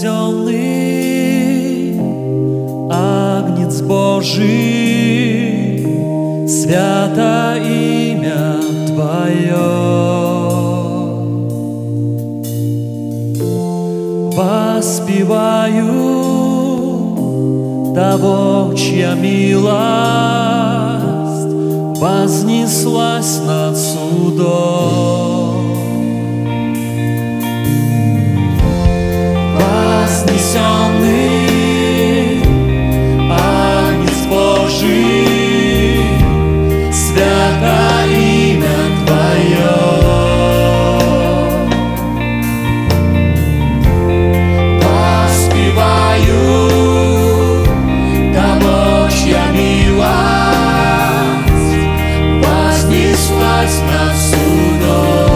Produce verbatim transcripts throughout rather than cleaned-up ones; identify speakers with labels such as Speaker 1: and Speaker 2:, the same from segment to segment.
Speaker 1: вознесенный, Агнец Божий, свято имя Твое. Воспеваю того, чья милость вознеслась над судом. Вознесенный Агнец Божий, свято имя Твое. Воспеваю того, чья милость вознеслась над судом.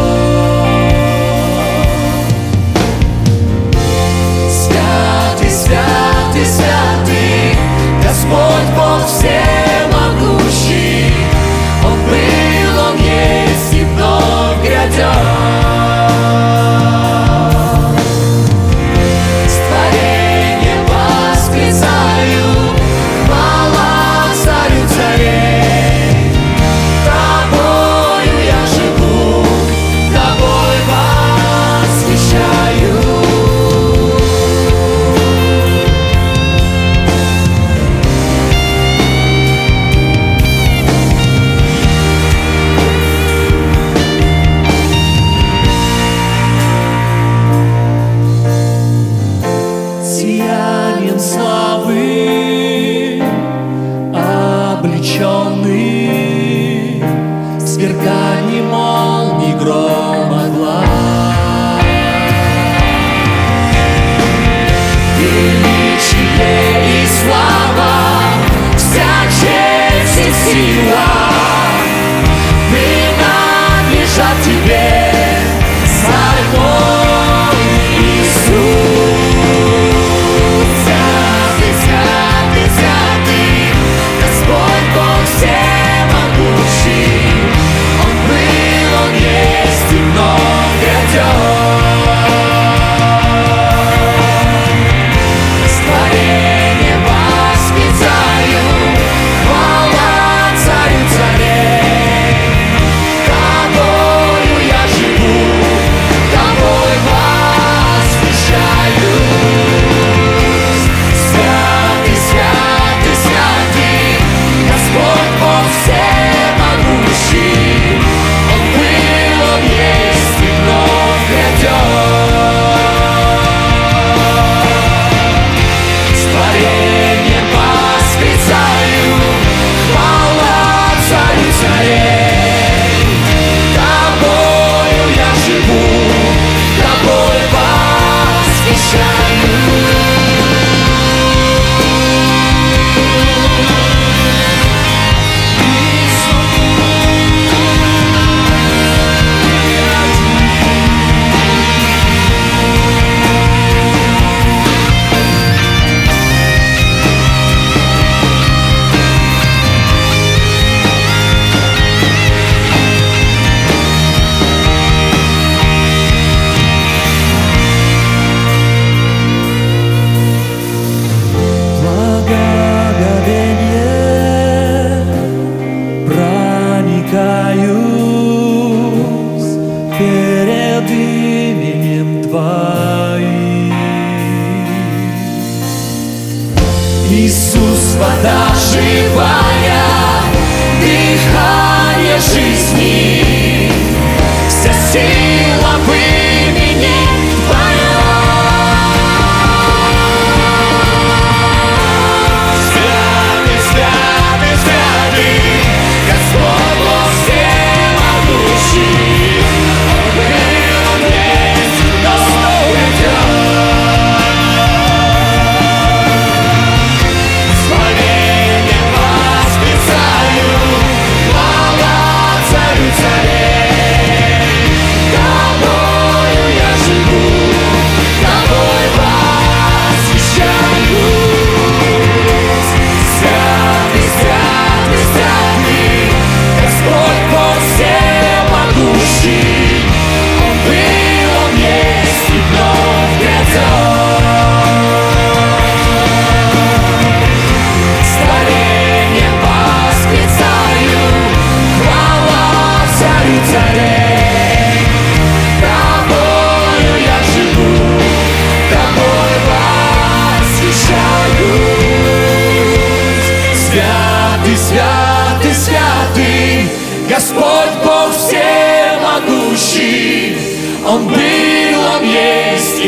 Speaker 1: Святый, святый, Господь Бог всемогущий, Он был, Он есть и вновь грядет. Творение восклицаю, хвала Царю царей. Тобою я живу, Тобой восхищаю. Сиянием славы облеченный, сверканием молний, грома, глаз. Величие и слава, вся честь и сила принадлежат Тебе, Царь мой Иисус. Перед именем Твоим. Иисус, вода живая, дыхание жизни, вся сила в имени Твоем. Святый, святый, святый, Господь Бог всемогущий, Славение вас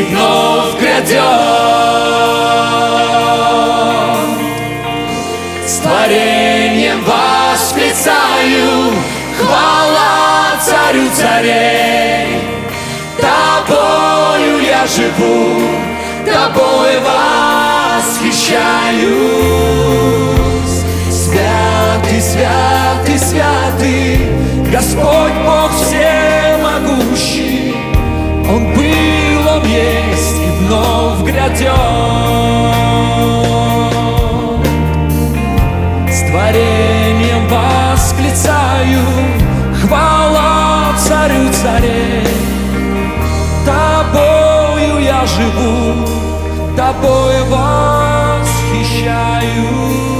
Speaker 1: и вновь грядет. С творением восклицаю: хвала царю царей. Тобою я живу, тобой восхищаюсь. Святый, святый, святый, Господь Бог всемогущий. Он был, Он есть и вновь грядет. С творением восклицаю: хвала царю царей. Тобою я живу, тобой восхищаюсь.